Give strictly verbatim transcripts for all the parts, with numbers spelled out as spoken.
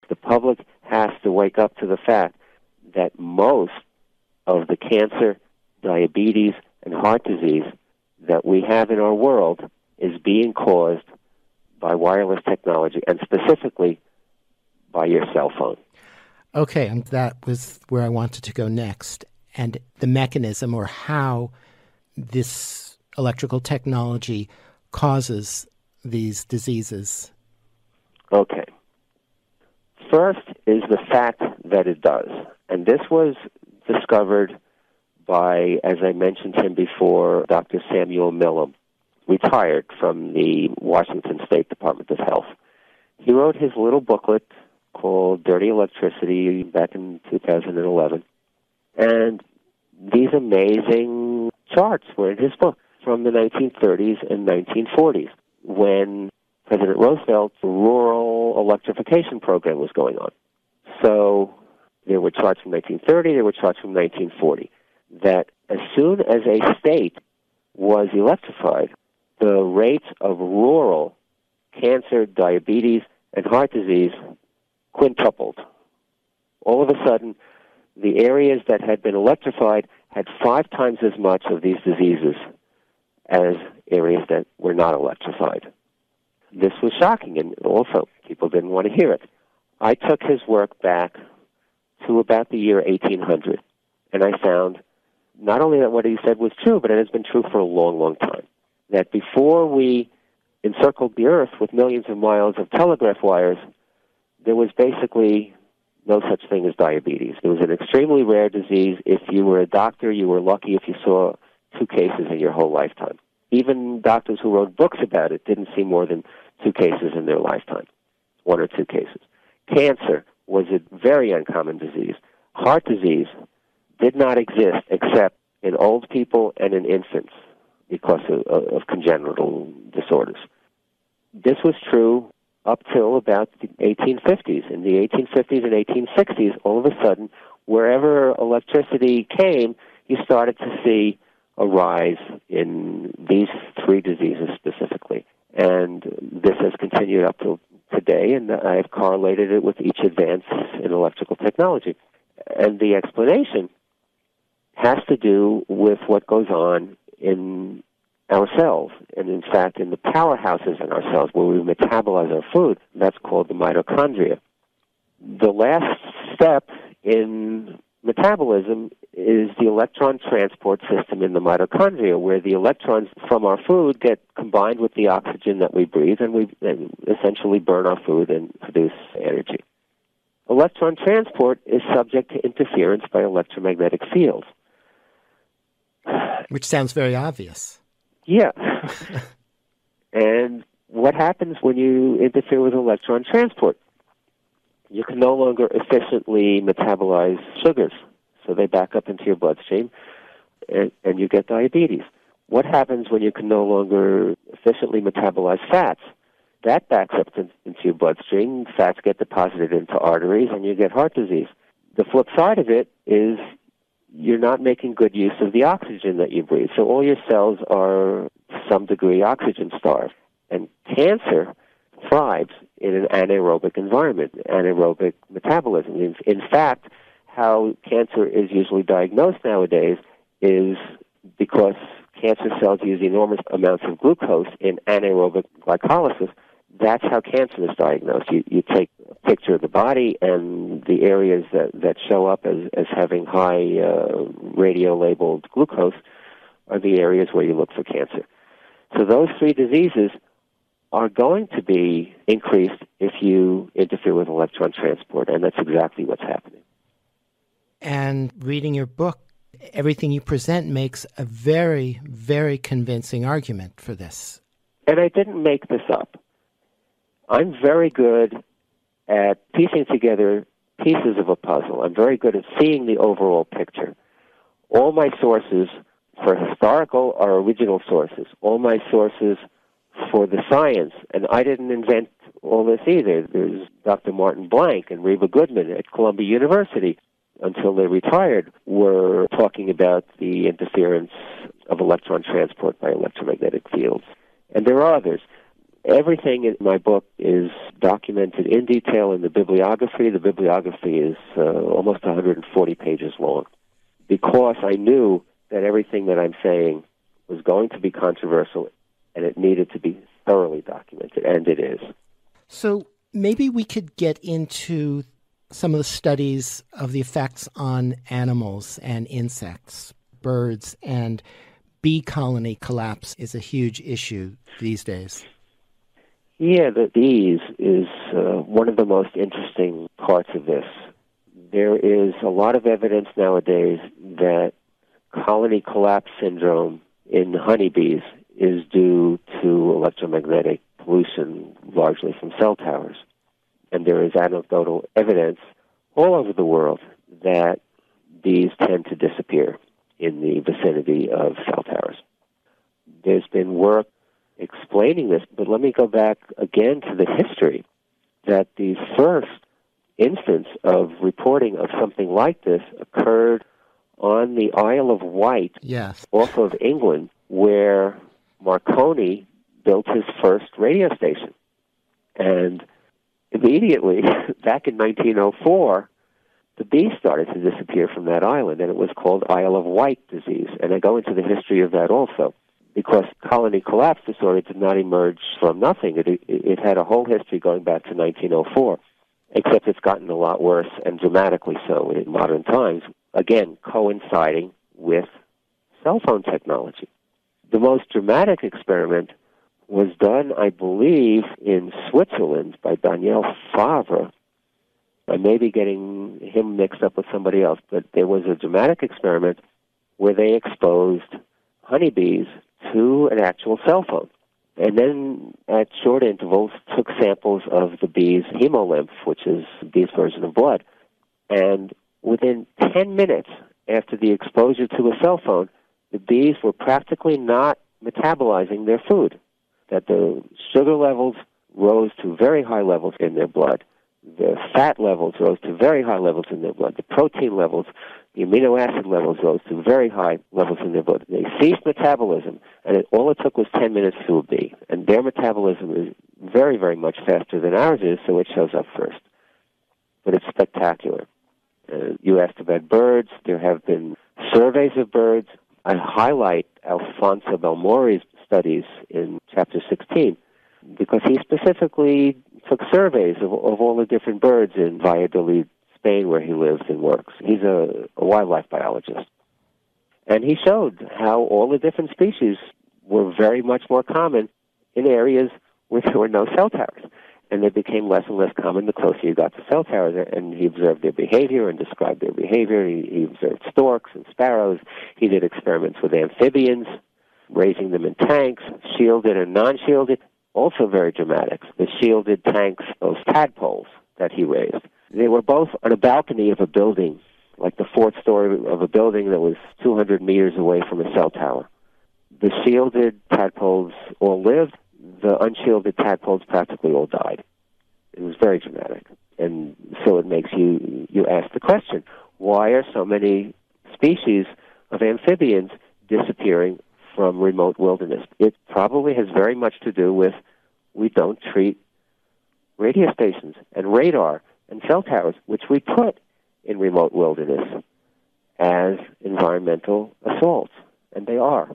The public has to wake up to the fact that most of the cancer, diabetes, and heart disease that we have in our world is being caused by wireless technology, and specifically by your cell phone. Okay, and that was where I wanted to go next, and the mechanism or how this electrical technology causes these diseases. Okay. First is the fact that it does. And this was discovered by, as I mentioned him before, Doctor Samuel Milam, retired from the Washington State Department of Health. He wrote his little booklet called Dirty Electricity back in two thousand eleven. And these amazing charts were in his book from the nineteen thirties and nineteen forties, when President Roosevelt's rural electrification program was going on. So there were charts from nineteen thirty, there were charts from nineteen forty, that as soon as a state was electrified, the rates of rural cancer, diabetes, and heart disease quintupled. All of a sudden, the areas that had been electrified had five times as much of these diseases as areas that were not electrified. This was shocking, and also people didn't want to hear it. I took his work back to about the year eighteen hundred, and I found not only that what he said was true, but it has been true for a long, long time, that before we encircled the Earth with millions of miles of telegraph wires, there was basically no such thing as diabetes. It was an extremely rare disease. If you were a doctor, you were lucky if you saw two cases in your whole lifetime. Even doctors who wrote books about it didn't see more than two cases in their lifetime, one or two cases. Cancer was a very uncommon disease. Heart disease did not exist except in old people and in infants because of, of congenital disorders. This was true up till about the eighteen fifties. In the eighteen fifties and eighteen sixties, all of a sudden, wherever electricity came, you started to see a rise in these three diseases specifically. And this has continued up to today, and I've correlated it with each advance in electrical technology. And the explanation has to do with what goes on in our cells, and in fact in the powerhouses in our cells where we metabolize our food. That's called the mitochondria. The last step in metabolism is the electron transport system in the mitochondria, where the electrons from our food get combined with the oxygen that we breathe, and we essentially burn our food and produce energy. Electron transport is subject to interference by electromagnetic fields. Which sounds very obvious. Yeah. And what happens when you interfere with electron transport? You can no longer efficiently metabolize sugars, so they back up into your bloodstream, and, and you get diabetes. What happens when you can no longer efficiently metabolize fats? That backs up to, into your bloodstream, fats get deposited into arteries, and you get heart disease. The flip side of it is you're not making good use of the oxygen that you breathe. So all your cells are, to some degree, oxygen starved. And cancer thrives in an anaerobic environment, anaerobic metabolism. In, in fact, how cancer is usually diagnosed nowadays is because cancer cells use enormous amounts of glucose in anaerobic glycolysis. That's how cancer is diagnosed. You, you take a picture of the body, and the areas that, that show up as, as having high uh, radio-labeled glucose are the areas where you look for cancer. So those three diseases are going to be increased if you interfere with electron transport, and that's exactly what's happening. And reading your book, everything you present makes a very, very convincing argument for this. And I didn't make this up. I'm very good at piecing together pieces of a puzzle. I'm very good at seeing the overall picture. All my sources for historical are original sources. All my sources for the science, and I didn't invent all this either. There's Doctor Martin Blank and Reba Goodman at Columbia University, until they retired, were talking about the interference of electron transport by electromagnetic fields. And there are others. Everything in my book is documented in detail in the bibliography. The bibliography is uh, almost one hundred forty pages long, because I knew that everything that I'm saying was going to be controversial and it needed to be thoroughly documented, and it is. So maybe we could get into some of the studies of the effects on animals and insects, birds, and bee colony collapse is a huge issue these days. Yeah, the bees is uh, one of the most interesting parts of this. There is a lot of evidence nowadays that colony collapse syndrome in honeybees is due to electromagnetic pollution, largely from cell towers. And there is anecdotal evidence all over the world that bees tend to disappear in the vicinity of cell towers. There's been work explaining this, but let me go back again to the history, that the first instance of reporting of something like this occurred on the Isle of Wight, yes, off of England, where Marconi built his first radio station. And immediately, back in nineteen oh four, the bees started to disappear from that island, and it was called Isle of Wight disease. And I go into the history of that also, because colony collapse disorder did not emerge from nothing. It, it, it had a whole history going back to nineteen oh four, except it's gotten a lot worse, and dramatically so in modern times, again, coinciding with cell phone technology. The most dramatic experiment was done, I believe, in Switzerland by Daniel Favre. I may be getting him mixed up with somebody else, but there was a dramatic experiment where they exposed honeybees to an actual cell phone, and then at short intervals took samples of the bees' hemolymph, which is the bees' version of blood. And within ten minutes after the exposure to a cell phone, the bees were practically not metabolizing their food, that the sugar levels rose to very high levels in their blood, the fat levels rose to very high levels in their blood, the protein levels, the amino acid levels rose to very high levels in their blood. They ceased metabolism, and it, all it took was ten minutes to a bee. And their metabolism is very, very much faster than ours is, so it shows up first. But it's spectacular. Uh, you asked about birds. There have been surveys of birds. I highlight Alfonso Belmori's studies in chapter sixteen, because he specifically took surveys of, of all the different birds in Valladolid, Spain, where he lives and works. He's a, a wildlife biologist. And he showed how all the different species were very much more common in areas where there were no cell towers. And they became less and less common the closer you got to cell towers. And he observed their behavior and described their behavior. He, he observed storks and sparrows. He did experiments with amphibians, raising them in tanks, shielded and non-shielded. Also very dramatic. The shielded tanks of tadpoles that he raised. They were both on a balcony of a building, like the fourth story of a building that was two hundred meters away from a cell tower. The shielded tadpoles all lived. The unshielded tadpoles practically all died. It was very dramatic. And so it makes you, you ask the question, why are so many species of amphibians disappearing from remote wilderness? It probably has very much to do with we don't treat radio stations and radar and cell towers, which we put in remote wilderness, as environmental assaults, and they are.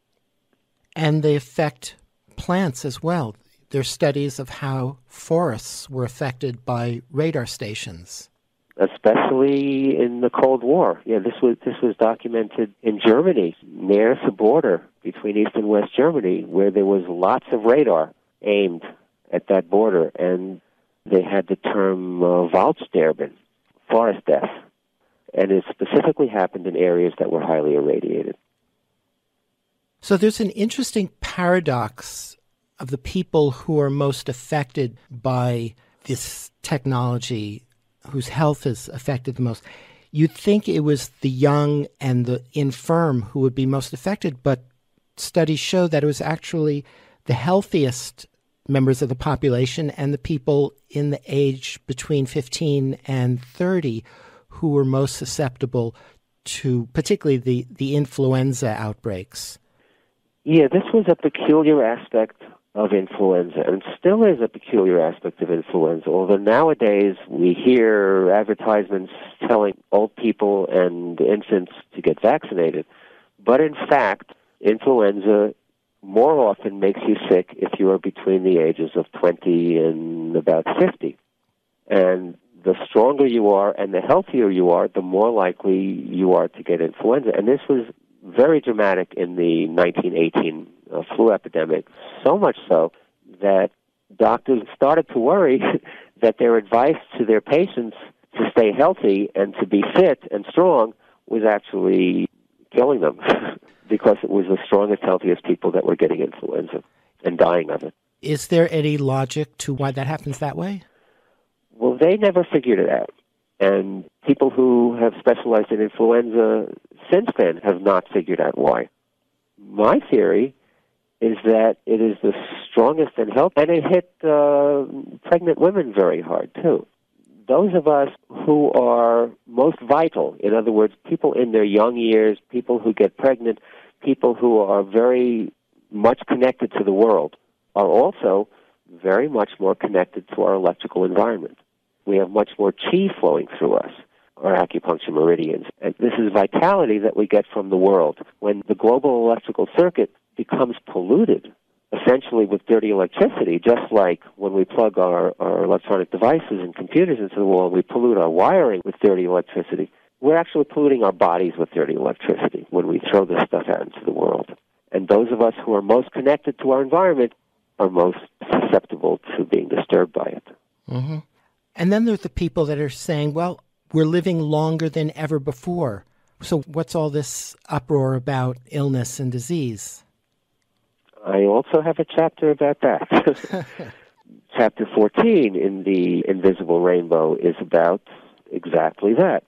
And they affect plants as well. There are studies of how forests were affected by radar stations. Especially in the Cold War. Yeah, this was this was documented in Germany, near the border between East and West Germany, where there was lots of radar aimed at that border, and they had the term uh, Waldsterben, forest death, and it specifically happened in areas that were highly irradiated. So there's an interesting paradox of the people who are most affected by this technology, whose health is affected the most. You'd think it was the young and the infirm who would be most affected, but studies show that it was actually the healthiest members of the population and the people in the age between fifteen and thirty who were most susceptible to particularly the, the influenza outbreaks. Yeah, this was a peculiar aspect of influenza, and still is a peculiar aspect of influenza, although nowadays we hear advertisements telling old people and infants to get vaccinated. But in fact, influenza more often makes you sick if you are between the ages of twenty and about fifty. And the stronger you are and the healthier you are, the more likely you are to get influenza. And this was very dramatic in the nineteen eighteen uh, flu epidemic, so much so that doctors started to worry that their advice to their patients to stay healthy and to be fit and strong was actually killing them because it was the strongest, healthiest people that were getting influenza and dying of it. Is there any logic to why that happens that way? Well, they never figured it out. And people who have specialized in influenza since then have not figured out why. My theory is that it is the strongest and health, and it hit uh, pregnant women very hard, too. Those of us who are most vital, in other words, people in their young years, people who get pregnant, people who are very much connected to the world, are also very much more connected to our electrical environment. We have much more chi flowing through us, our acupuncture meridians. And this is vitality that we get from the world. When the global electrical circuit becomes polluted, essentially with dirty electricity, just like when we plug our, our electronic devices and computers into the wall, we pollute our wiring with dirty electricity. We're actually polluting our bodies with dirty electricity when we throw this stuff out into the world. And those of us who are most connected to our environment are most susceptible to being disturbed by it. Mm-hmm. And then there's the people that are saying, well, we're living longer than ever before. So what's all this uproar about illness and disease? I also have a chapter about that. Chapter fourteen in the Invisible Rainbow is about exactly that,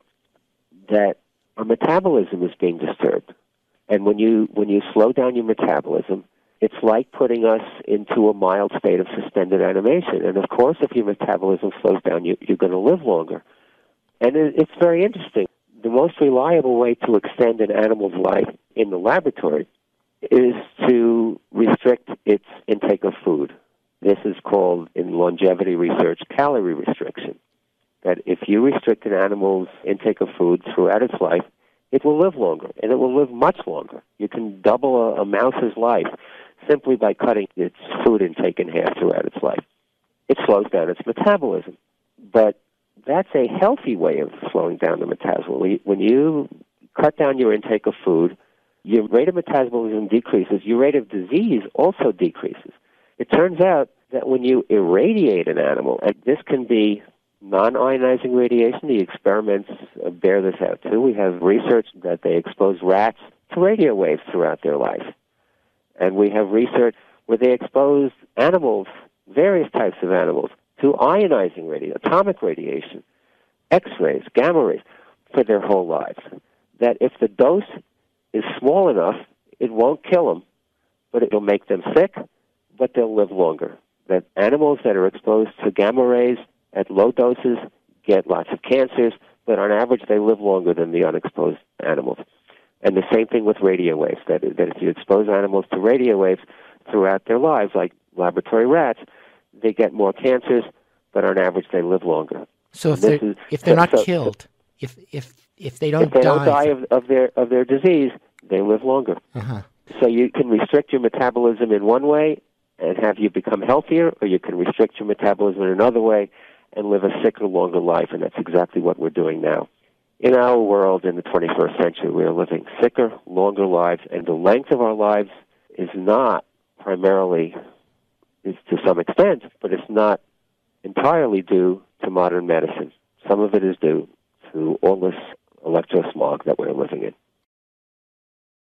that our metabolism is being disturbed. And when you when you slow down your metabolism, it's like putting us into a mild state of suspended animation. And of course, if your metabolism slows down, you, you're going to live longer. And it, it's very interesting. The most reliable way to extend an animal's life in the laboratory is to restrict its intake of food. This is called, in longevity research, calorie restriction. That if you restrict an animal's intake of food throughout its life, it will live longer, and it will live much longer. You can double a, a mouse's life simply by cutting its food intake in half throughout its life. It slows down its metabolism. But that's a healthy way of slowing down the metabolism. When you cut down your intake of food, your rate of metabolism decreases, your rate of disease also decreases. It turns out that when you irradiate an animal, and this can be non-ionizing radiation, the experiments bear this out too. We have research that they expose rats to radio waves throughout their life. And we have research where they expose animals, various types of animals, to ionizing radiation, atomic radiation, X-rays, gamma rays, for their whole lives. That if the dose is small enough, it won't kill them, but it'll make them sick, but they'll live longer. That animals that are exposed to gamma rays at low doses get lots of cancers, but on average they live longer than the unexposed animals. And the same thing with radio waves, that, that if you expose animals to radio waves throughout their lives, like laboratory rats, they get more cancers, but on average they live longer. So if they're, is, if they're so, not so, killed, if if if they don't if they die, don't die of, of their of their disease, they live longer. Uh-huh. So you can restrict your metabolism in one way and have you become healthier, or you can restrict your metabolism in another way and live a sicker, longer life, and that's exactly what we're doing now. In our world in the twenty-first century, we are living sicker, longer lives, and the length of our lives is not primarily, is to some extent, but it's not entirely due to modern medicine. Some of it is due to all this electrosmog that we're living in.